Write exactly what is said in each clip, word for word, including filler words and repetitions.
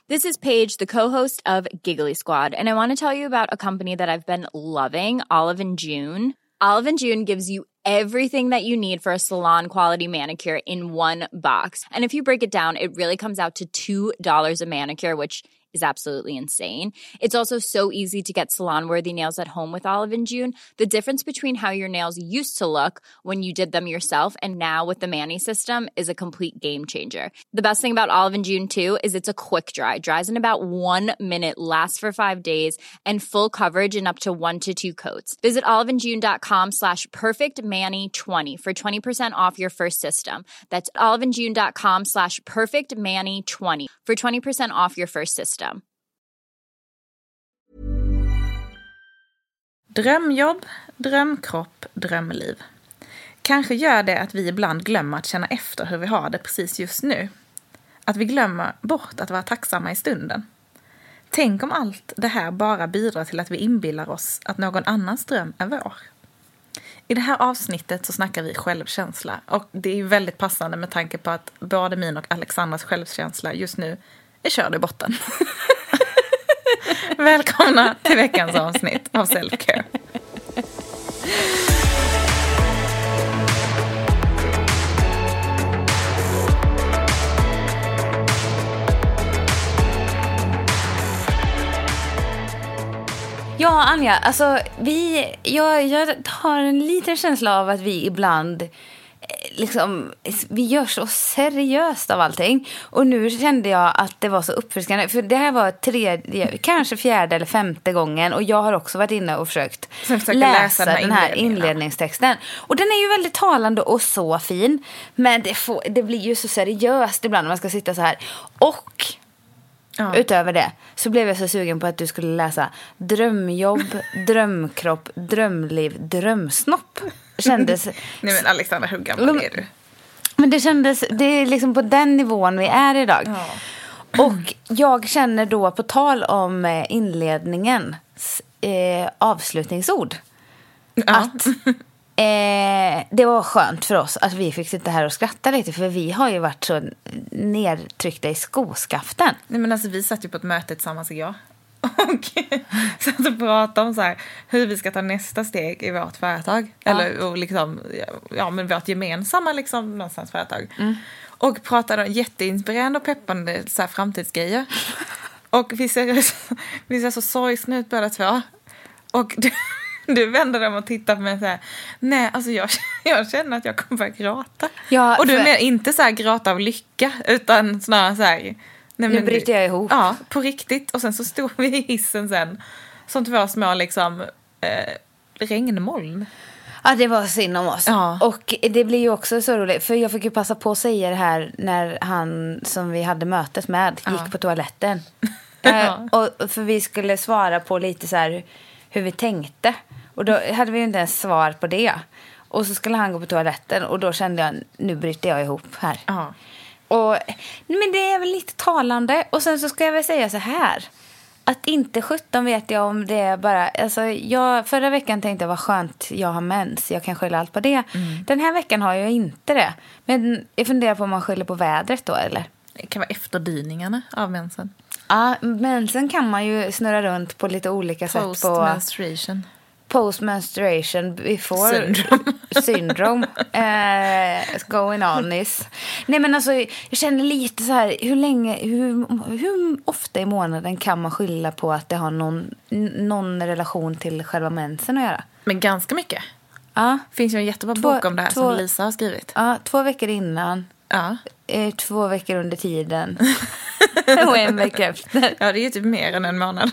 This is Paige, the co-host of Giggly Squad, and I want to tell you about a company that I've been loving, Olive and June. Olive and June gives you everything that you need for a salon-quality manicure in one box. And if you break it down, it really comes out to two dollars a manicure, which is absolutely insane. It's also so easy to get salon-worthy nails at home with Olive and June. The difference between how your nails used to look when you did them yourself and now with the Mani system is a complete game changer. The best thing about Olive and June, too, is it's a quick dry. Dries in about one minute, lasts for five days, and full coverage in up to one to two coats. Visit oliveandjune.com slash perfectmani20 for twenty percent off your first system. That's oliveandjune.com slash perfectmani20 for twenty percent off your first system. Drömjobb, drömkropp, drömliv. Kanske gör det att vi ibland glömmer att känna efter hur vi har det precis just nu. Att vi glömmer bort att vara tacksamma i stunden. Tänk om allt det här bara bidrar till att vi inbillar oss att någon annans dröm är vår. I det här avsnittet så snackar vi självkänsla. Och det är ju väldigt passande med tanke på att både min och Alexandras självkänsla just nu är körd i botten. Välkomna till veckans avsnitt av Self-Care. Ja, Anja, alltså vi, jag, jag har en liten känsla av att vi ibland liksom, vi gör så seriöst av allting. Och nu kände jag att det var så uppfriskande. För det här var tredje, kanske fjärde eller femte gången. Och jag har också varit inne och försökt läsa, läsa den här, den här inledningstexten. Och den är ju väldigt talande och så fin. Men det, får, det blir ju så seriöst ibland när man ska sitta så här. Och ja. Utöver det så blev jag så sugen på att du skulle läsa drömjobb, drömkropp, drömliv, drömsnopp. Kändes... Nej men Alexandra, hur gammal är du? Men det kändes, det är liksom på den nivån vi är idag. Ja. Och jag känner då, på tal om inledningen, eh, avslutningsord. Ja. Att eh, det var skönt för oss att vi fick sitta här och skratta lite. För vi har ju varit så nedtryckta i skoskaften. Nej men alltså vi satt ju på ett möte tillsammans igår. Och satt och pratade om så här, hur vi ska ta nästa steg i vårt företag. Ja. Eller och liksom, ja, men vårt gemensamma liksom, någonstans företag. Mm. Och pratade om jätteinspirerande och peppande så här, framtidsgrejer. Och vi ser, vi ser så sorgsna ut båda två. Och du, du vänder dem och tittar på mig så här. Nej, alltså jag, jag känner att jag kommer börja gråta. Ja, och du är för... inte så här gråta av lycka, utan snarare så här... Nej, nu bryter jag ihop. Ja, på riktigt. Och sen så stod vi i hissen sen. Som två små liksom eh, regnmoln. Ja, det var synd om oss. Ja. Och det blir ju också så roligt. För jag fick ju passa på att säga det här när han som vi hade mötet med gick ja. på toaletten. ja. eh, och för vi skulle svara på lite så här hur vi tänkte. Och då hade vi ju inte ens svar på det. Och så skulle han gå på toaletten. Och då kände jag, nu bryter jag ihop här. Ja. Och, men det är väl lite talande. Och sen så ska jag väl säga så här, att inte sjutton vet jag om det är bara, alltså jag, förra veckan tänkte jag vad skönt jag har mens, jag kan skylla allt på det. Mm. Den här veckan har jag inte det. Men jag funderar på om man skyller på vädret då, eller? Det kan vara efterdyningarna av mensen. Ja, mensen kan man ju snurra runt på lite olika sätt på. Post-menstruation. Post-menstruation before syndrome, syndrome uh, going on is. Nej men alltså, jag känner lite så här, hur länge, hur, hur ofta i månaden kan man skylla på att det har någon, någon relation till själva mensen att göra? Men ganska mycket. Ja. Finns ju en jättebra två, bok om det här två, som Lisa har skrivit. Ja, två veckor innan. Ja. Eh, två veckor under tiden. Och en vecka efter. Ja, det är ju typ mer än en månad.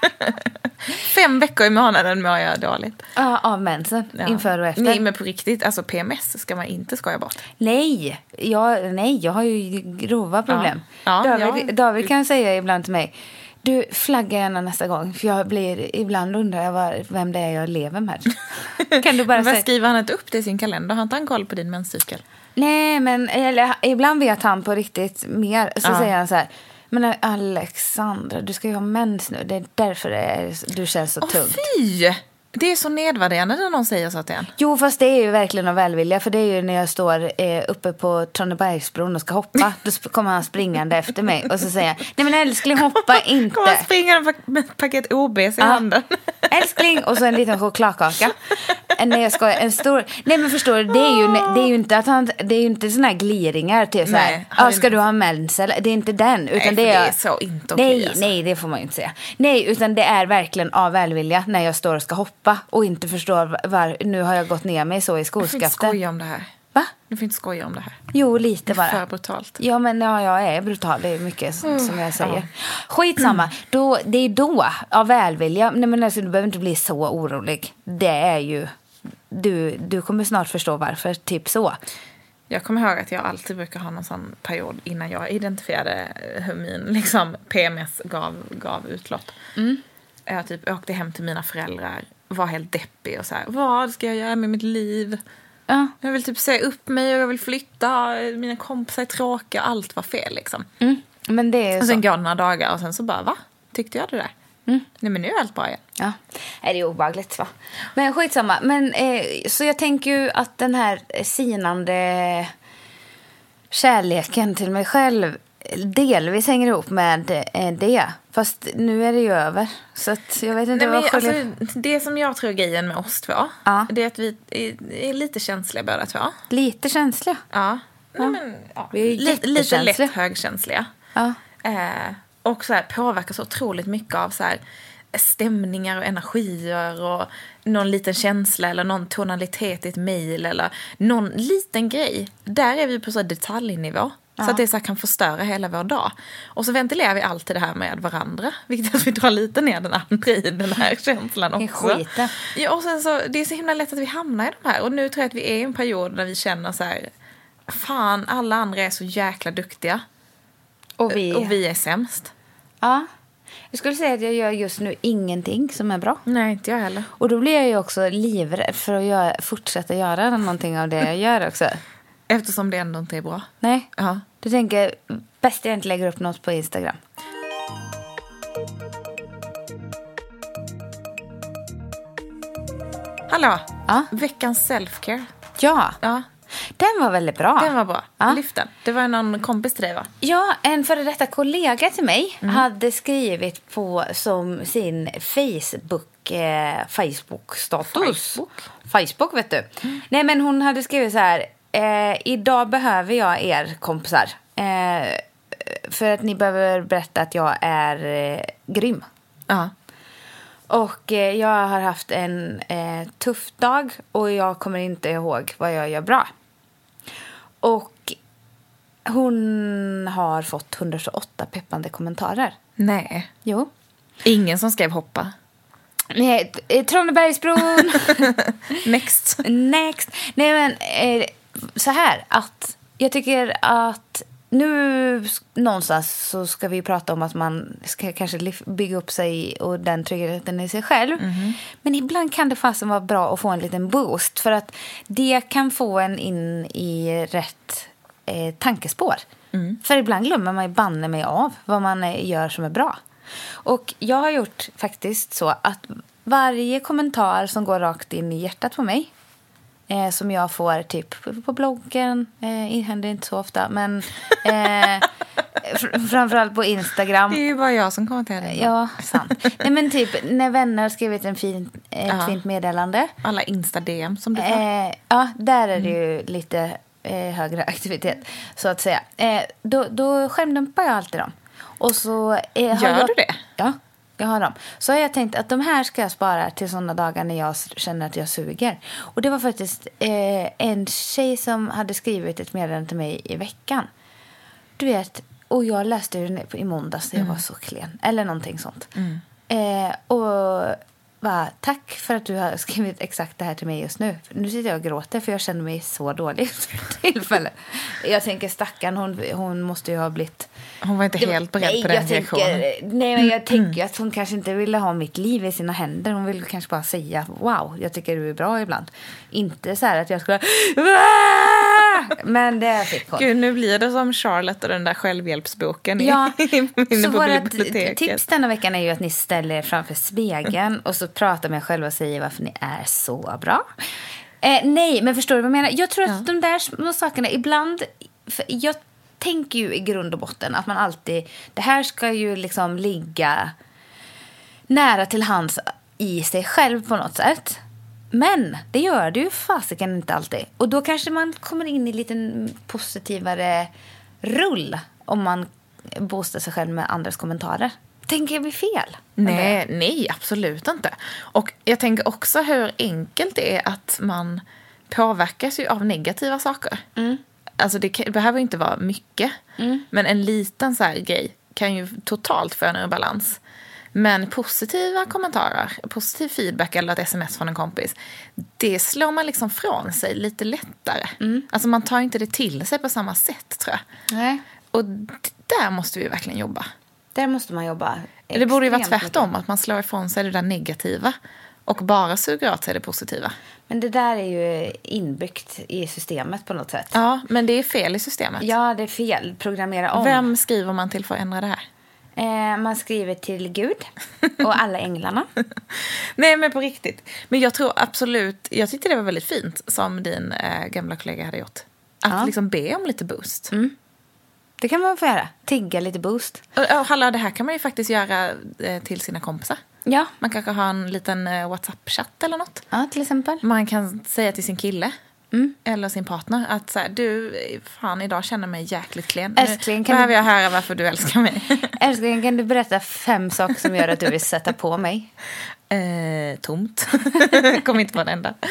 Fem veckor i månaden mår jag dåligt. Ja, av mensen, ja. Inför och efter. Nej, men på riktigt, alltså P M S ska man inte skoja bort. Nej, jag, nej, jag har ju grova problem. Ja. Ja, David, ja. David kan säga ibland till mig, du, flaggar gärna nästa gång. För jag blir, ibland undrar jag var, vem det är jag lever med. Kan du bara säga... Skriver han inte upp det i sin kalender? Har inte han koll på din menscykel? Nej, men eller, ibland vet han på riktigt mer. Så ja. Säger han så här, men Alexandra, du ska ju ha mens nu. Det är därför det är, du känns så Åh, tungt. Fy! Det är så nedvärderande när någon säger så till en. Jo, fast det är ju verkligen av välvilja. För det är ju när jag står eh, uppe på Tranebergsbron och ska hoppa. Då sp- kommer han springande efter mig. Och så säger jag, nej men älskling, hoppa inte. Kommer han springande med ett paket O B S i ah, handen. Älskling, och så en liten chokladkaka. Nej, jag ska en stor. Nej, men förstår du, det är ju det är ju inte att han det är ju inte såna här gliringar till så här. Ja, ska du ha mens eller det är inte den utan nej, det är, det är så inte okej. Nej, alltså. nej, det får man ju inte säga. Nej, utan det är verkligen av välvilja när jag står och ska hoppa och inte förstår var nu har jag gått ner mig så i skoskaften. Du får inte skoja om det här. Va? Du får inte skoja om det här. Jo, lite bara. Det är för brutalt. Ja, men ja, jag är brutal. Det är mycket som, som jag säger. Ja. Skitsamma. Då, det är då av välvilja. Nej, men alltså, du behöver inte bli så orolig. Det är ju... Du, du kommer snart förstå varför. Typ så. Jag kommer ihåg att jag alltid brukar ha någon sån period innan jag identifierade hur min liksom, P M S gav, gav utlopp. Mm. Jag typ åkte hem till mina föräldrar. Var helt deppig och så här. Vad ska jag göra med mitt liv? Ja. Jag vill typ se upp mig och jag vill flytta. Mina kompisar är tråkiga. Allt var fel liksom. Mm. Men det är och sen så. går det några dagar och sen så bara, va? Tyckte jag det där? Mm. Nej, men nu är allt bra igen. Ja, är det är obehagligt va? Men skitsamma. Men, eh, så jag tänker ju att den här sinande kärleken till mig själv delvis hänger ihop med eh, det. Fast nu är det ju över. Så att jag vet inte Nej, vad men, alltså, det som jag tror är grejen med oss två. Ja. Det är att vi är, är lite känsliga båda två. Lite känsliga? Ja. Ja. Nej, men, ja. Vi är lite, lite lätt högkänsliga. Ja. Eh, och så här, påverkas så otroligt mycket av så här, stämningar och energier och någon liten känsla eller någon tonalitet i ett mejl eller någon liten grej. Där är vi på så detaljnivå. Ja. Så att det så här kan förstöra hela vår dag. Och så ventilerar vi alltid det här med varandra. Vilket att vi drar lite ner den andra i den här känslan också. Ja, och sen så, det är så himla lätt att vi hamnar i de här. Och nu tror jag att vi är i en period där vi känner så här, fan, alla andra är så jäkla duktiga. Och vi, och vi är sämst. Ja. Jag skulle säga att jag gör just nu ingenting som är bra. Nej, inte jag heller. Och då blir jag ju också livrädd för att göra, fortsätta göra någonting av det jag gör också. Eftersom det ändå inte är bra. Nej. Ja. Du tänker, bäst jag inte lägger upp något på Instagram. Hallå, ja? Veckans self-care. Ja. Ja. Den var väldigt bra. Den var bra. Ja. Lyft den. Det var någon kompis till dig, va? Ja, en före detta kollega till mig mm. hade skrivit på som sin Facebook eh, Facebook-status. Facebook? Facebook, vet du. Mm. Nej, men hon hade skrivit så här. Eh, idag behöver jag er kompisar. Eh, för att ni behöver berätta att jag är eh, grym. Ja. Och eh, jag har haft en eh, tuff dag och jag kommer inte ihåg vad jag gör bra. Och hon har fått hundratjugoåtta peppande kommentarer. Nej. Jo. Ingen som skrev hoppa. Nej, Tranebergsbron. Next. Next. Nej, men eh, så här att jag tycker att nu någonstans så ska vi prata om att man ska kanske bygga upp sig och den tryggheten i sig själv. Mm-hmm. Men ibland kan det fasen vara bra att få en liten boost. För att det kan få en in i rätt eh, tankespår. Mm. För ibland glömmer man ju banne mig av vad man gör som är bra. Och jag har gjort faktiskt så att varje kommentar som går rakt in i hjärtat på mig, Eh, som jag får typ på bloggen. Eh, det händer inte så ofta. Men eh, fr- framförallt på Instagram. Det är ju bara jag som kommenterar det. Ja, sant. Nej, men typ när vänner har skrivit en fin, ett ja. fint meddelande. Alla Insta-D M som du får. Eh, ja, där är det ju mm. lite eh, högre aktivitet. Så att säga. Eh, då, då skärmdumpar jag alltid dem. Och så, eh, Gör har jag, du det? Ja. Jag har dem. Så har jag tänkt att de här ska jag spara till sådana dagar när jag känner att jag suger. Och det var faktiskt eh, en tjej som hade skrivit ett meddelande till mig i veckan. Du vet, och jag läste den i måndags. Jag mm. var så klen. Eller någonting sånt. Mm. Eh, och va, tack för att du har skrivit exakt det här till mig just nu. Nu sitter jag och gråter för jag känner mig så dålig tillfälle. Jag tänker stackarn, hon, hon måste ju ha blivit... Hon var inte det, helt beredd nej, på den reaktionen. Nej, men jag tänker mm. att hon kanske inte ville ha mitt liv i sina händer. Hon ville kanske bara säga, wow, jag tycker du är bra ibland. Inte så här att jag skulle... men det fick hon. Gud, nu blir det som Charlotte och den där självhjälpsboken ja. inne så på våra biblioteket. Tips denna veckan är ju att ni ställer er framför spegeln och så pratar med er själva och säger varför ni är så bra. Eh, nej, men förstår du vad jag menar? Jag tror att ja. de där små sakerna ibland... Jag tänker ju i grund och botten att man alltid... Det här ska ju liksom ligga nära till hands i sig själv på något sätt. Men det gör det ju fasiken inte alltid. Och då kanske man kommer in i lite positivare rull om man boostar sig själv med andras kommentarer. Tänker jag bli fel? Nej, nej, absolut inte. Och jag tänker också hur enkelt det är att man påverkas ju av negativa saker. Mm. Alltså det, det behöver inte vara mycket. Mm. Men en liten så här grej kan ju totalt få en ur balans. Men positiva kommentarer, positiv feedback eller ett sms från en kompis, det slår man liksom från sig lite lättare. Mm. Alltså man tar inte det till sig på samma sätt, tror jag. Nej. Och där måste vi verkligen jobba. Där måste man jobba. Det borde ju vara tvärtom, att man slår ifrån sig det där negativa och bara suger åt sig det positiva. Men det där är ju inbyggt i systemet på något sätt. Ja, men det är fel i systemet. Ja, det är fel. Programmera om. Vem skriver man till för att ändra det här? Eh, man skriver till Gud och alla änglarna. Nej, men på riktigt. Men jag tror absolut, jag tyckte det var väldigt fint som din äh, gamla kollega hade gjort. Att ja. liksom be om lite boost. Mm. Det kan man få göra. Tigga lite boost. Och, och hallå, det här kan man ju faktiskt göra eh, till sina kompisar. Ja. Man kanske har en liten eh, WhatsApp-chatt eller något. Ja, till exempel. Man kan säga till sin kille. Mm. Eller sin partner att så här, du, fan, idag känner mig jäkligt klen. Älskling, kan behöver du... jag höra varför du älskar mig. Älskling, kan du berätta fem saker som gör att du vill sätta på mig? Eh, tomt. Kom inte på den enda.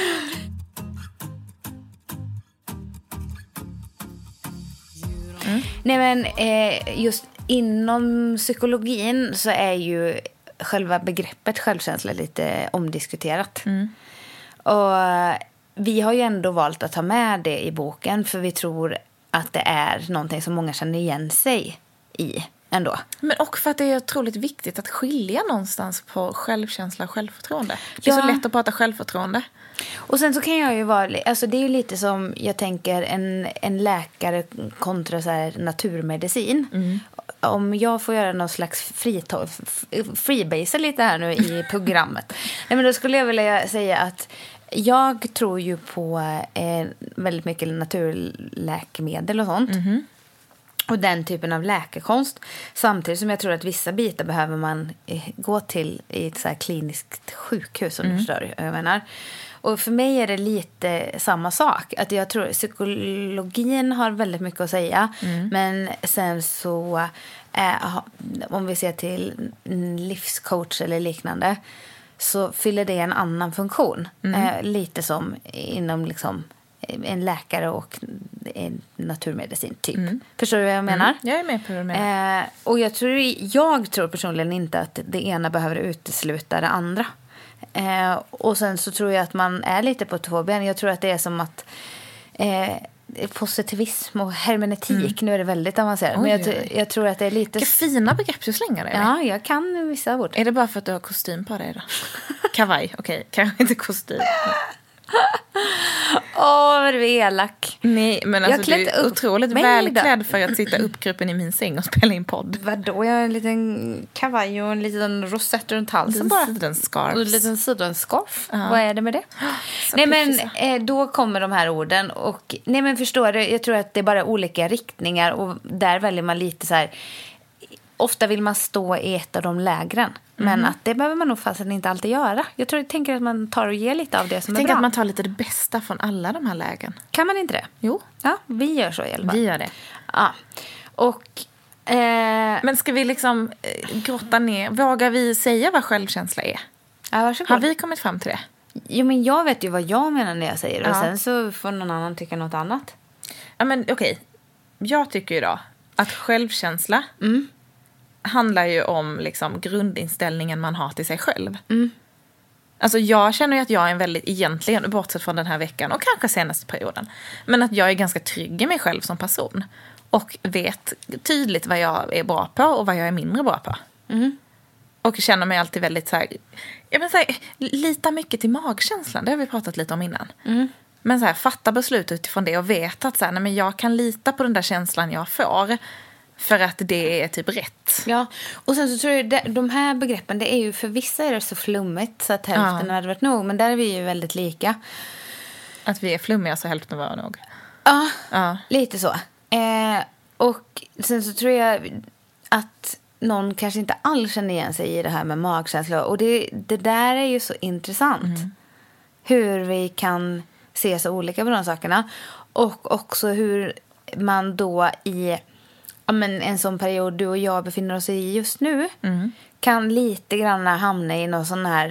Mm. Nej, men eh, just inom psykologin så är ju själva begreppet självkänsla lite omdiskuterat. Mm. Och vi har ju ändå valt att ta med det i boken för vi tror att det är någonting som många känner igen sig i ändå. Men och för att det är otroligt viktigt att skilja någonstans på självkänsla och självförtroende. Det är ja. så lätt att prata självförtroende. Och sen så kan jag ju vara, alltså det är ju lite som jag tänker en, en läkare kontra så här naturmedicin. Mm. Om jag får göra någon slags fritag, freebase lite här nu i programmet. Nej, men då skulle jag vilja säga att jag tror ju på eh, väldigt mycket naturläkemedel och sånt. Mm-hmm. Och den typen av läkekonst. Samtidigt som jag tror att vissa bitar behöver man eh, gå till i ett så här kliniskt sjukhus. Om mm. du förstår jag menar. Och för mig är det lite samma sak. Att jag tror psykologin har väldigt mycket att säga. Mm. Men sen så, eh, om vi ser till livscoach eller liknande, så fyller det en annan funktion. Mm. Eh, lite som inom liksom en läkare och en naturmedicin typ. Mm. Förstår du vad jag menar? Mm. Jag är med på det du menar. Eh, och jag tror, jag tror personligen inte att det ena behöver utesluta det andra. Eh, och sen så tror jag att man är lite på två ben. Jag tror att det är som att eh, positivism och hermeneutik, mm. nu är det väldigt avancerat. Oj, men jag, jag tror att det är lite... Vilka fina begrepp du slänger dig. Ja, jag kan vissa ord. Är det bara för att du har kostym på dig då? Kavaj, okej. Okay. Kanske inte kostym. Åh, vad du är elak. Nej, men alltså du är otroligt välklädd för att sitta uppgruppen i min säng och spela in podd. Vadå? Jag har en liten kavaj och en liten rosett runt halsen en bara. Sidenscarf. Och en liten sidenscarf. Uh-huh. Vad är det med det? Så nej, men eh, då kommer de här orden. Och, nej, men förstår du? Jag tror att det är bara olika riktningar. Och där väljer man lite så här... Ofta vill man stå i ett av de lägren. Men mm. att det behöver man nog fast inte alltid göra. Jag tror jag tänker att man tar och ger lite av det som jag är bra. Jag tänker att man tar lite det bästa från alla de här lägen. Kan man inte det? Jo. Ja, vi gör så i alla fall. Vi gör det. Ja. Och... Eh... Men ska vi liksom eh, grotta ner... Vågar vi säga vad självkänsla är? Ja, varsågod. Har vi kommit fram till det? Jo, men jag vet ju vad jag menar när jag säger det. Ja. Och sen så får någon annan tycka något annat. Ja, men okej. Okay. Jag tycker ju då att självkänsla... Mm. handlar ju om liksom grundinställningen man har till sig själv. Mm. Alltså jag känner ju att jag är en väldigt, egentligen bortsett från den här veckan och kanske senaste perioden, men att jag är ganska trygg i mig själv som person och vet tydligt vad jag är bra på och vad jag är mindre bra på. Mm. Och känner mig alltid väldigt så här, jag vill säga, lita mycket till magkänslan, det har vi pratat lite om innan. Mm. Men så här, fatta beslut utifrån det och veta att så här, nej, men jag kan lita på den där känslan jag får. För att det är typ rätt. Ja, och sen så tror jag att de här begreppen, det är ju för vissa är det så flummigt så att hälften ja. hade varit nog. Men där är vi ju väldigt lika. Att vi är flummiga så hälften var nog. Ja, ja. lite så. Eh, och sen så tror jag att någon kanske inte alls känner igen sig i det här med magkänsla. Och det, det där är ju så intressant. Mm. Hur vi kan se så olika på de sakerna. Och också hur man då i ja, men en sån period du och jag befinner oss i just nu mm. kan lite grann hamna i någon sån här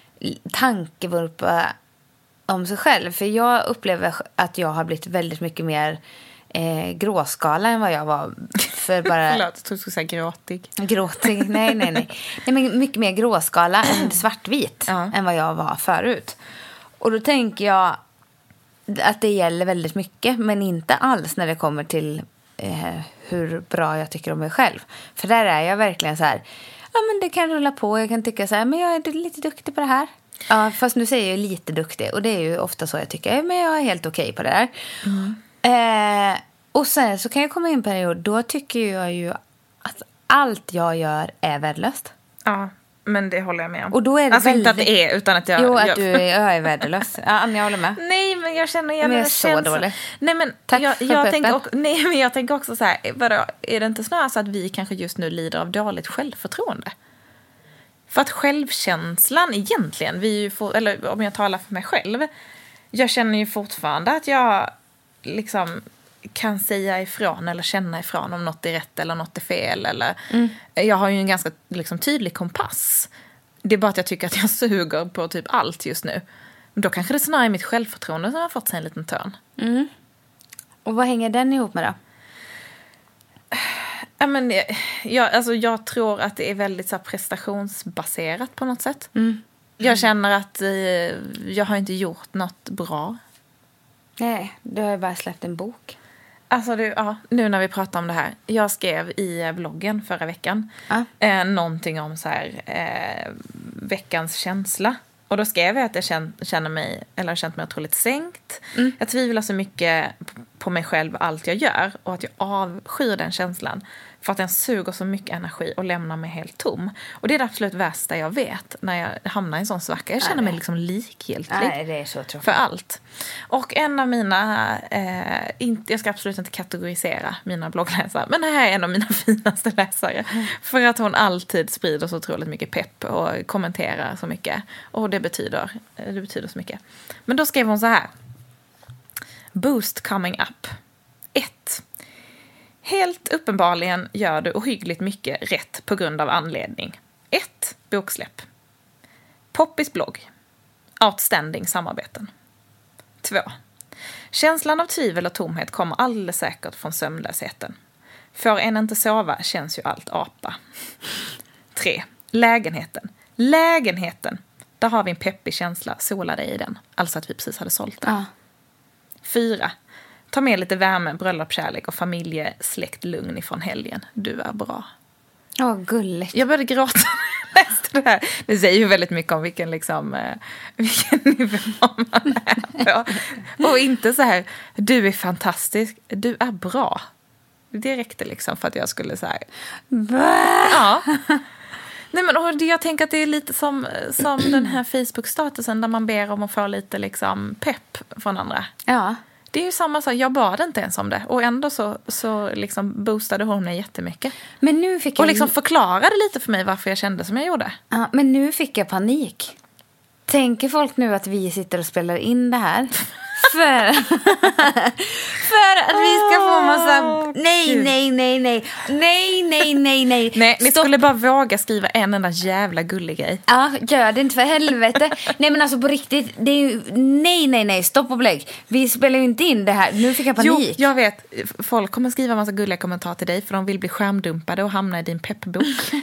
tankevurpa om sig själv. För jag upplever att jag har blivit väldigt mycket mer eh, gråskala än vad jag var för bara... Förlåt, jag tror du skulle säga gråtig. Gråtig, nej, nej, nej. nej men mycket mer gråskala än svartvit ja. än vad jag var förut. Och då tänker jag att det gäller väldigt mycket, men inte alls när det kommer till eh, hur bra jag tycker om mig själv. För där är jag verkligen så här, ja men det kan rulla på, jag kan tycka så här, men jag är lite duktig på det här. Ja, fast nu säger jag lite duktig, och det är ju ofta så jag tycker, men jag är helt okej på det där. Mm. Eh, och sen så kan jag komma in i en period, då tycker jag ju att allt jag gör är värdelöst. Ja. Men det håller jag med om. Och då är det alltså väldigt... inte att det är, utan att jag... Jo, att jag... du är, jag är värdelös. Ja, jag håller med. Nej, men jag känner... Jag men jag är så dålig. Nej, men tack jag, för jag tänker också, nej, men jag tänker också så här, vadå, är det inte snarare så att vi kanske just nu lider av dåligt självförtroende? För att självkänslan egentligen, vi ju får, eller om jag talar för mig själv, jag känner ju fortfarande att jag liksom... kan säga ifrån eller känna ifrån om något är rätt eller något är fel. Eller, mm. Jag har ju en ganska liksom, tydlig kompass. Det är bara att jag tycker att jag suger på typ allt just nu. Men då kanske det snarare är mitt självförtroende som har fått sig en liten törn. Mm. Och vad hänger den ihop med då? Ja, men, jag, alltså, jag tror att det är väldigt så här, prestationsbaserat på något sätt. Mm. Jag känner att eh, jag har inte gjort något bra. Nej, du har ju bara släppt en bok. Alltså, du, ja, nu när vi pratar om det här. Jag skrev i bloggen förra veckan ah. eh, någonting om så här, eh, veckans känsla. Och då skrev jag att jag känner, känner mig, eller har känt mig otroligt sänkt. Mm. Jag tvivlar så mycket på mig själv, allt jag gör. Och att jag avskyr den känslan. För att den suger så mycket energi och lämnar mig helt tom. Och det är det absolut värsta jag vet när jag hamnar i en sån svacka. Jag känner mig liksom likgiltig. Nej, det är så tråkigt. För allt. Och en av mina, eh, inte, jag ska absolut inte kategorisera mina bloggläsare. Men det här är en av mina finaste läsare. Mm. För att hon alltid sprider så otroligt mycket pepp och kommenterar så mycket. Och det betyder, det betyder så mycket. Men då skrev hon så här. Boost coming up. ett. Helt uppenbarligen gör du ohyggligt mycket rätt på grund av anledning. ett. Boksläpp. Poppis blogg. Outstanding samarbeten. två. Känslan av tvivel och tomhet kommer alldeles säkert från sömnlösheten. Får en inte sova känns ju allt apa. tre. Lägenheten. Lägenheten. Där har vi en peppig känsla. Sola dig i den. Alltså att vi precis hade sålt den. Ja. fyra. Ta med lite värme, bröllopskärlek och familjesläkt lugn ifrån helgen. Du är bra. Åh, oh, gulligt. Jag började gråta när jag läste det här. Det säger ju väldigt mycket om vilken, liksom, eh, vilken nivå man är på. Och inte så här, du är fantastisk, du är bra. Det räckte liksom för att jag skulle så här... Ja. Nej, men och jag tänker att det är lite som, som den här Facebook-statusen där man ber om att få lite liksom, pepp från andra. Ja. Det är ju samma sak, jag bad inte ens om det. Och ändå så, så liksom boostade hon mig jättemycket. Men nu fick jag... Och liksom förklarade lite för mig varför jag kände som jag gjorde. Ja, men nu fick jag panik. Tänker folk nu att vi sitter och spelar in det här? För, för att vi ska få massa... Nej, nej, nej, nej. Nej, nej, nej, nej. Nej, ni skulle bara våga skriva en enda jävla gullig grej. Ja, gör det inte för helvete. Nej, men alltså på riktigt. Det är ju... Nej, nej, nej. Stopp och belägg. Vi spelar ju inte in det här. Nu fick jag panik. Jo, jag vet. Folk kommer skriva massa gulliga kommentarer till dig för de vill bli skärmdumpade och hamna i din peppbok.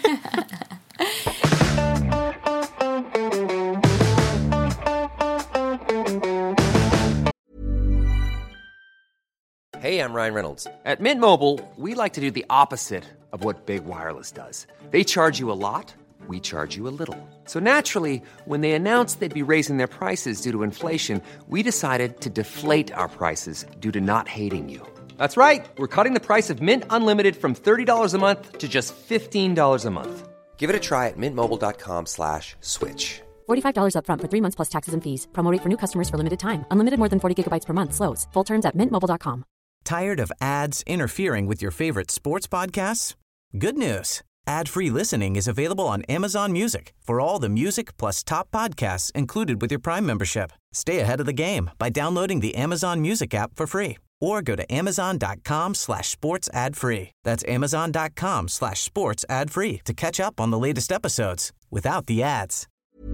Hey, I'm Ryan Reynolds. At Mint Mobile, we like to do the opposite of what Big Wireless does. They charge you a lot, we charge you a little. So naturally, when they announced they'd be raising their prices due to inflation, we decided to deflate our prices due to not hating you. That's right. We're cutting the price of Mint Unlimited from thirty dollars a month to just fifteen dollars a month. Give it a try at mintmobile.com slash switch. forty-five dollars up front for three months plus taxes and fees. Promo rate for new customers for limited time. Unlimited more than forty gigabytes per month. Slows full terms at mint mobile dot com. Tired of ads interfering with your favorite sports podcasts? Good news. Ad-free listening is available on Amazon Music for all the music plus top podcasts included with your Prime membership. Stay ahead of the game by downloading the Amazon Music app for free or go to amazon.com slash sports ad free. That's amazon.com slash sports ad free to catch up on the latest episodes without the ads.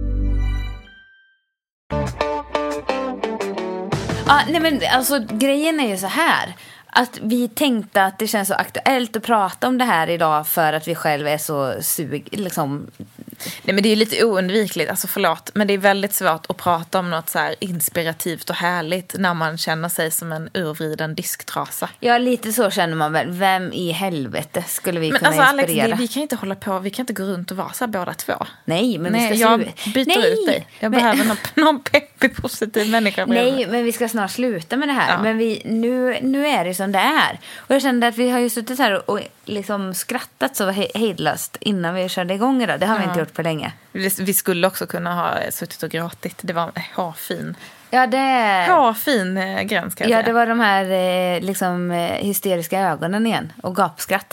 Ja, nej men alltså grejen är ju så här. Att vi tänkte att det känns så aktuellt att prata om det här idag för att vi själva är så sug, liksom. Nej, men det är lite oundvikligt, alltså förlåt, men det är väldigt svårt att prata om något så här inspirativt och härligt när man känner sig som en urvriden disktrasa. Ja, lite så känner man väl. Vem i helvete skulle vi men kunna alltså, inspirera? Alex, det, vi kan inte hålla på, vi kan inte gå runt och vara så här båda två. Nej, men Nej, vi ska jag sluta. byter Nej, ut dig. Jag men... behöver någon, någon peppig, positiv människa. Nej, men vi ska snart sluta med det här. Ja. Men vi, nu, nu är det som det är. Och jag kände att vi har ju suttit här och, och liksom skrattat så hejdlöst innan vi körde igång idag. Det har vi Ja. inte gjort på länge. Vi skulle också kunna ha suttit och gråtit. Det var en hårfin, Ja, det... hårfin eh, gräns kan jag Ja, säga. det var de här eh, liksom, eh, hysteriska ögonen igen. Och gapskratt.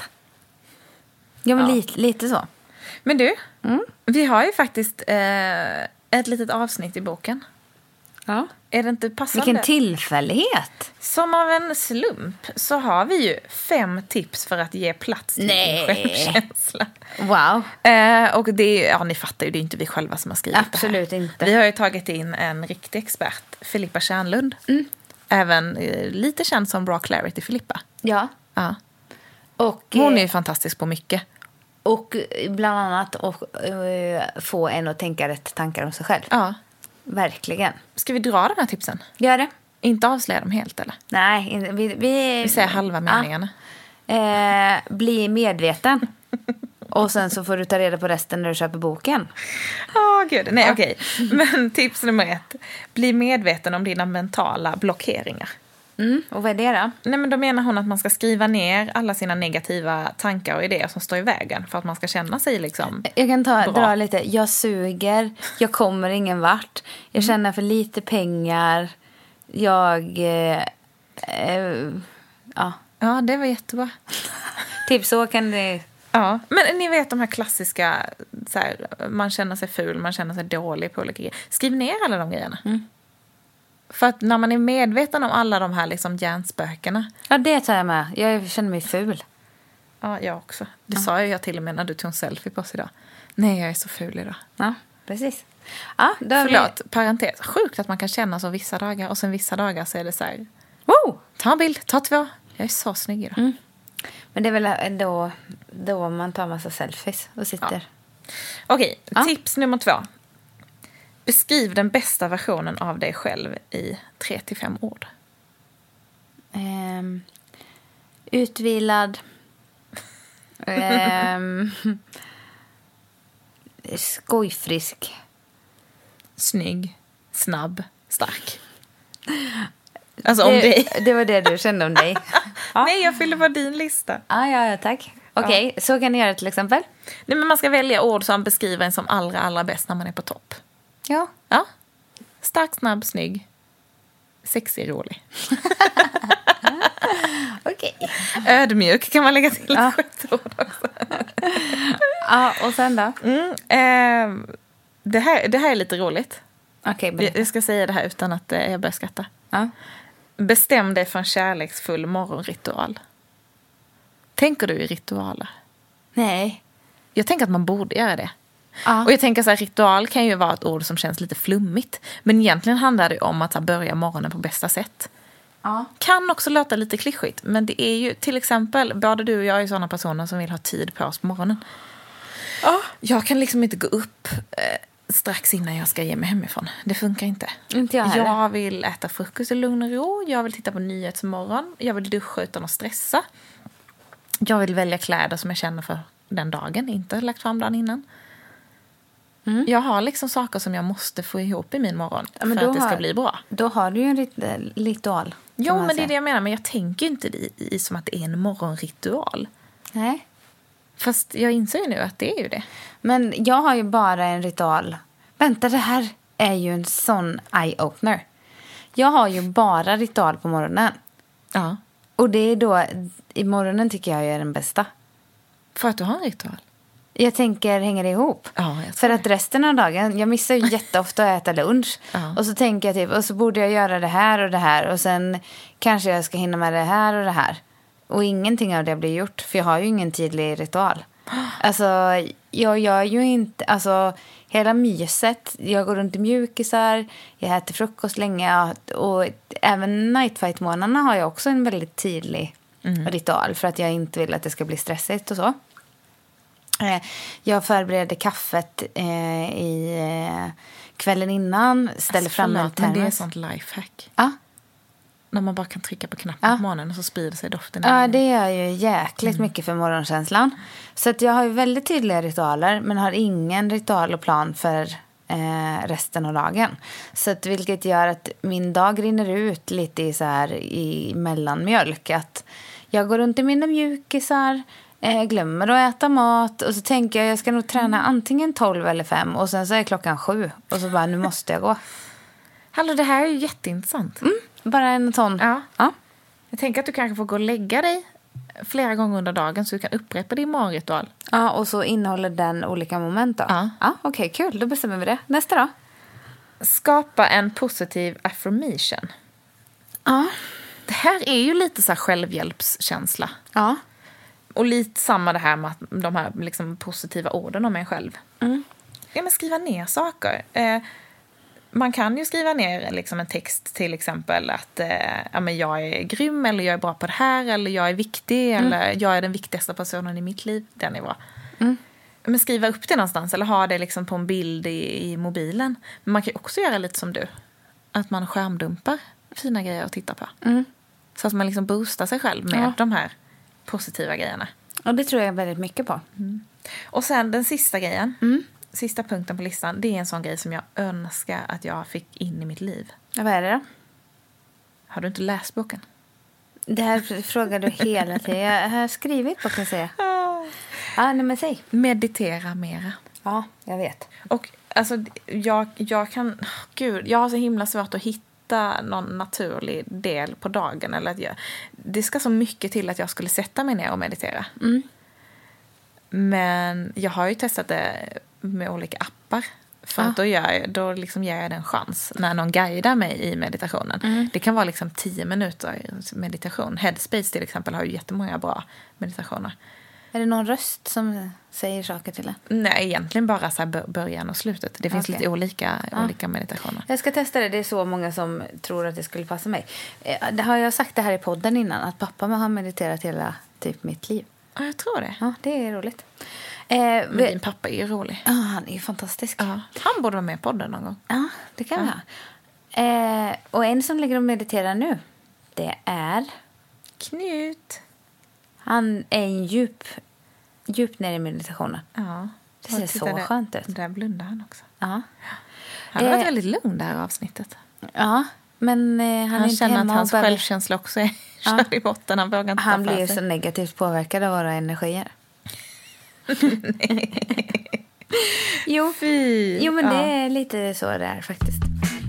Ja, men Ja. Lite, lite så. Men du, Mm. vi har ju faktiskt eh, ett litet avsnitt i boken. Ja. Är det inte passande? Vilken tillfällighet. Som av en slump så har vi ju fem tips för att ge plats till Nej. din självkänsla. Wow. Eh, och det är, ja, ni fattar ju, det är inte vi själva som har skrivit Absolut det här. inte. Vi har ju tagit in en riktig expert, Filippa Tjärnlund. Mm. Även eh, lite känd som Bra Clarity Filippa. Ja. Ja. Och, Hon är eh, ju fantastisk på mycket. och bland annat och, eh, få en att tänka rätt tankar om sig själv. Ja. Verkligen. Ska vi dra de här tipsen? Gör det. Inte avslöja dem helt, eller? Nej, in- vi... Vi, Vi säger halva meningarna. Ja. Eh, bli medveten. Och sen så får du ta reda på resten när du köper boken. Åh, oh, gud. Nej, okej. Men tips nummer ett. Bli medveten om dina mentala blockeringar. Mm, och vad är det då? Nej, men då menar hon att man ska skriva ner alla sina negativa tankar och idéer som står i vägen för att man ska känna sig liksom Jag kan ta, bra. dra lite. Jag suger. Jag kommer ingen vart. Jag känner för lite pengar. Jag... Eh, eh, ja. Ja, det var jättebra. Typ så kan det... Ja, men ni vet de här klassiska så här, man känner sig ful, man känner sig dålig på olika grejer. Skriv ner alla de grejerna. Mm. För att när man är medveten om alla de här liksom hjärnspökena. Ja, det tar jag med. Jag känner mig ful. Ja, jag också. Det sa jag till och med när du tog en selfie på oss idag. Nej, jag är så ful idag. Ja, precis. Ja, då har Förlåt, parentes. Sjukt att man kan känna så vissa dagar och sen vissa dagar så är det så här. Wow! Ta en bild, ta två. Jag är så snygg idag. Mm. Men det är väl då, då man tar massa selfies och sitter. Ja. Okej, Ja. tips nummer två. Beskriv den bästa versionen av dig själv i tre till fem ord. Ehm, utvilad. Ehm, skojfrisk. Snygg, snabb, stark. Alltså om det, dig. Det var det du kände om dig. Ja. Nej, jag fyller på din lista. Ah, ja, ja, tack. Okej, okay, så kan ni göra till exempel. Nej, men man ska välja ord som beskriver en som allra, allra bäst när man är på topp. Ja. Ja. Stark, snabb, snygg. Sexig, rolig. Okej. Okay. Ödmjuk kan man lägga till ett Ja. sjätte ord också. Ja, och sen då? Mm, eh, det, här, det här är lite roligt. Okej, Okay, jag, jag ska säga det här utan att eh, jag börjar skratta. Ja. Bestäm dig för en kärleksfull morgonritual. Tänker du i ritualer? Nej. Jag tänker att man borde göra det. Ja. Och jag tänker så här, ritual kan ju vara ett ord som känns lite flummigt. Men egentligen handlar det om att så här, börja morgonen på bästa sätt. Ja. Kan också låta lite klyschigt. Men det är ju till exempel, både du och jag är sådana personer som vill ha tid på oss på morgonen. Ja. Jag kan liksom inte gå upp eh, strax innan jag ska ge mig hemifrån. Det funkar inte. Inte jag heller. Jag vill äta frukost i lugn och ro. Jag vill titta på Nyhetsmorgon. Jag vill duscha utan att stressa. Jag vill välja kläder som jag känner för den dagen. Inte lagt fram dagen innan. Mm. Jag har liksom saker som jag måste få ihop i min morgon ja, för att det ska har, bli bra. Då har du ju en rit- ritual. Jo, men säga. Det är det jag menar. Men jag tänker inte i, i som att det är en morgonritual. Nej. Fast jag inser ju nu att det är ju det. Men jag har ju bara en ritual. Vänta, det här är ju en sån eye-opener. Jag har ju bara ritual på morgonen. Ja. Och det är då, i morgonen tycker jag är den bästa. För att du har en ritual? Jag tänker, hänger det ihop? Ja, jag För att resten av dagen, jag missar ju jätteofta att äta lunch. Ja. Och så tänker jag typ, och så borde jag göra det här och det här. Och sen kanske jag ska hinna med det här och det här. Och ingenting av det blir gjort, för jag har ju ingen tydlig ritual. Alltså, jag gör ju inte, alltså hela myset, jag går runt i mjukisar, jag äter frukost länge. Och även nightfight-månaderna har jag också en väldigt tydlig mm. ritual. För att jag inte vill att det ska bli stressigt och så. Jag förbereder kaffet eh, i eh, kvällen innan. Ställer alltså, fram en termos. Men det är sånt lifehack. Ja. När man bara kan trycka på knappen ja. på morgonen och så sprider sig doften. Ja, det gör ju jäkligt mm. mycket för morgonkänslan. Så att jag har ju väldigt tydliga ritualer. Men har ingen ritual och plan för eh, resten av dagen. Så att, vilket gör att min dag rinner ut lite i, så här, i mellanmjölk. Att jag går runt i mina mjukisar. Jag glömmer att äta mat och så tänker jag jag ska nog träna antingen tolv eller fem och sen så är klockan sju och så bara nu måste jag gå. Hallå, det här är ju jätteintressant. Mm, bara en sån. Ja. Ja. Jag tänker att du kanske får gå och lägga dig flera gånger under dagen så du kan upprepa din morgonritual. Ja, och så innehåller den olika moment då. Ja. Ja, okej, okay, kul. Då bestämmer vi det. Nästa då? Skapa en positiv affirmation. Ja. Det här är ju lite så här självhjälpskänsla. Ja. Och lite samma det här med att de här liksom positiva orden om en själv. Mm. Ja, men skriva ner saker. Eh, man kan ju skriva ner liksom en text till exempel att eh, ja, men jag är grym eller jag är bra på det här eller jag är viktig mm. eller jag är den viktigaste personen i mitt liv. Den är bra. Mm. Men skriva upp det någonstans eller ha det liksom på en bild i, i mobilen. Men man kan ju också göra lite som du. Att man skärmdumpar fina grejer att titta på. Mm. Så att man liksom boostar sig själv med ja. de här positiva grejerna. Och det tror jag väldigt mycket på. Mm. Och sen den sista grejen, mm. sista punkten på listan, det är en sån grej som jag önskar att jag fick in i mitt liv. Ja, vad är det då? Har du inte läst boken? Det här frågar du hela tiden. Jag har skrivit på, kan jag säga. Ja, ah, nej, men säg. Meditera mera. Ja, jag vet. Och alltså, jag, jag kan... Gud, jag har så himla svårt att hitta någon naturlig del på dagen. Eller att jag, det ska så mycket till att jag skulle sätta mig ner och meditera. Mm. Men jag har ju testat det med olika appar. För ah. att då, gör jag, då liksom ger jag det en chans när någon guidar mig i meditationen. Mm. Det kan vara liksom tio minuter meditation. Headspace till exempel har ju jättemånga bra meditationer. Är det någon röst som säger saker till en? Nej, egentligen bara så här början och slutet. Det finns okay. lite olika, ah. olika meditationer. Jag ska testa det. Det är så många som tror att det skulle passa mig. Det har jag sagt det här i podden innan. Att pappa har mediterat hela typ mitt liv. Ja, jag tror det. Ja, det är roligt. Eh, Men din pappa är ju rolig. Ja, han är ju fantastisk. Ja. Han borde vara med i podden någon gång. Ja, det kan vi ja. ha. Eh, och en som ligger och mediterar nu, det är... Knut. Han är en djup, djup ner i meditationen. Ja. Det ser så där, skönt ut. Där blundar han också. Ja. Han har eh, varit väldigt lugn det här avsnittet. Ja, men eh, han, han är inte känner hemma att hans bara... självkänsla också är ja. körd i botten. Han vågar inte Han blir så negativt påverkad av våra energier. jo, Fy. jo, men ja. det är lite så det är faktiskt.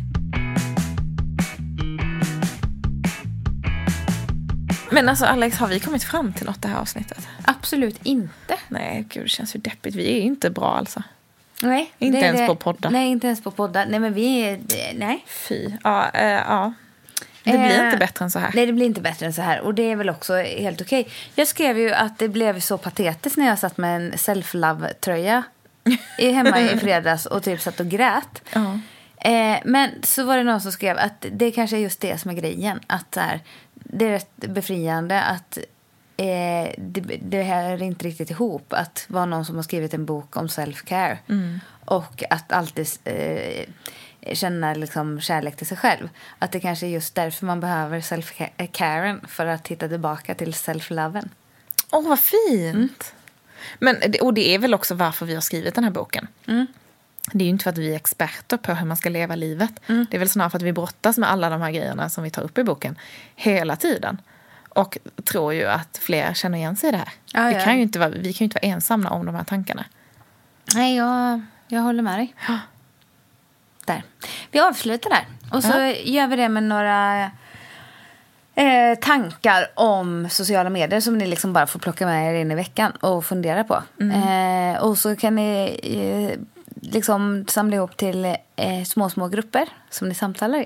Men alltså Alex, har vi kommit fram till något det här avsnittet? Absolut inte. Nej, gud, det känns ju deppigt. Vi är inte bra alltså. Nej. Inte det, ens det, på poddar. Nej, inte ens på poddar. Nej, men vi är... Nej. Fy. Ja, äh, ja. Det blir eh, inte bättre än så här. Nej, det blir inte bättre än så här. Och det är väl också helt okej. Okay. Jag skrev ju att det blev så patetiskt när jag satt med en self-love-tröja hemma i fredags och typ satt och grät. Uh-huh. Eh, men så var det någon som skrev att det kanske är just det som är grejen. Att så här, det är rätt befriande att eh, det, det här är inte riktigt ihop. Att vara någon som har skrivit en bok om self-care. Mm. Och att alltid... Eh, känna liksom kärlek till sig själv. Att det kanske är just därför man behöver self-caren för att hitta tillbaka till self-loven. Åh, oh, vad fint! Mm. Men, och det är väl också varför vi har skrivit den här boken. Mm. det är ju inte för att vi är experter på hur man ska leva livet. Mm. Det är väl snarare för att vi brottas med alla de här grejerna som vi tar upp i boken hela tiden. Och tror ju att fler känner igen sig i det här. Ja, ja. Vi kan ju inte vara, vi kan ju inte vara ensamma om de här tankarna. Nej, jag, jag håller med dig. Ja. Där. Vi avslutar där. Och så ja. gör vi det med några eh, tankar om sociala medier som ni liksom bara får plocka med er in i veckan och fundera på. Mm. Eh, och så kan ni eh, liksom samla ihop till eh, små, små grupper som ni samtalar i.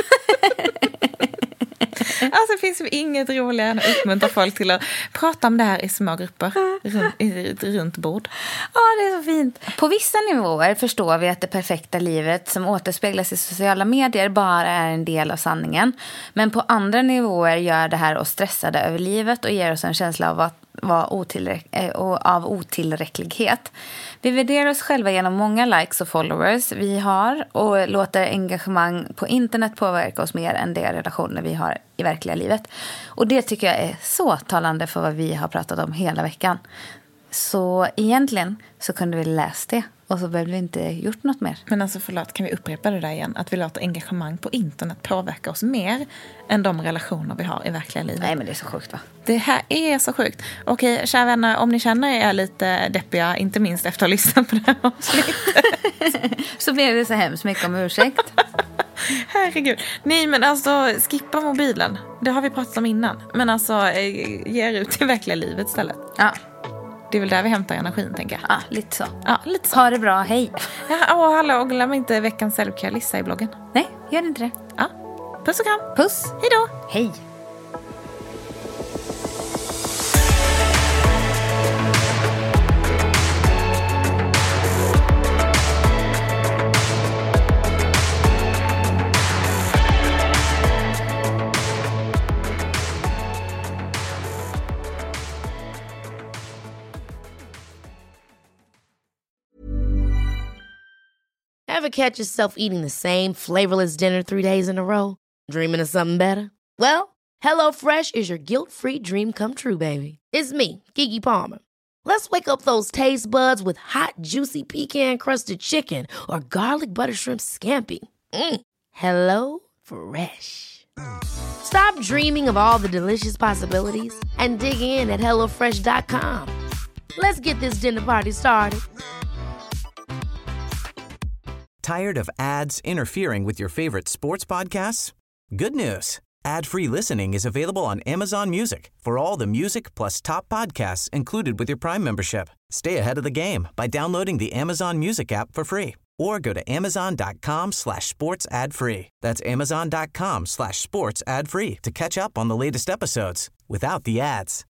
Alltså det finns ju inget roligare än att uppmuntra folk till att prata om det här i små grupper runt, i ett runt bord. Ja, det är så fint. På vissa nivåer förstår vi att det perfekta livet som återspeglas i sociala medier bara är en del av sanningen. Men på andra nivåer gör det här oss stressade över livet och ger oss en känsla av att vara otillräck- av otillräcklighet. Vi värderar oss själva genom många likes och followers vi har och låter engagemang på internet påverka oss mer än de relationer vi har i verkliga livet. Och det tycker jag är så talande för vad vi har pratat om hela veckan. Så egentligen så kunde vi läsa det och så behövde vi inte gjort något mer. Men alltså förlåt, kan vi upprepa det där igen? Att vi låter engagemang på internet påverka oss mer än de relationer vi har i verkliga livet. Nej, men det är så sjukt, va? Det här är så sjukt. Okej, kära vänner, om ni känner er lite deppiga, inte minst efter att ha lyssnat på det här avsnittet. Så blir det så hemskt mycket om ursäkt. Herregud. Nej, men alltså, skippa mobilen. Det har vi pratat om innan. Men alltså, ge er ut i verkliga livet istället. Ja. Det är väl där vi hämtar energin, tänker jag. Ja, lite så. Ja, lite så. Ha det bra, hej. Ja, och hallå, glöm inte veckans selfcare-lista i bloggen. Nej, gör inte det. Ja, puss och kram. Puss. Hej då. Hej. Ever catch yourself eating the same flavorless dinner three days in a row? Dreaming of something better? Well, HelloFresh is your guilt-free dream come true, baby. It's me, Keke Palmer. Let's wake up those taste buds with hot, juicy pecan-crusted chicken or garlic butter shrimp scampi. Mm. Hello Fresh. Stop dreaming of all the delicious possibilities and dig in at hello fresh dot com. Let's get this dinner party started. Tired of ads interfering with your favorite sports podcasts? Good news. Ad-free listening is available on Amazon Music for all the music plus top podcasts included with your Prime membership. Stay ahead of the game by downloading the Amazon Music app for free or go to amazon.com slash sports ad free. That's amazon.com slash sports ad free to catch up on the latest episodes without the ads.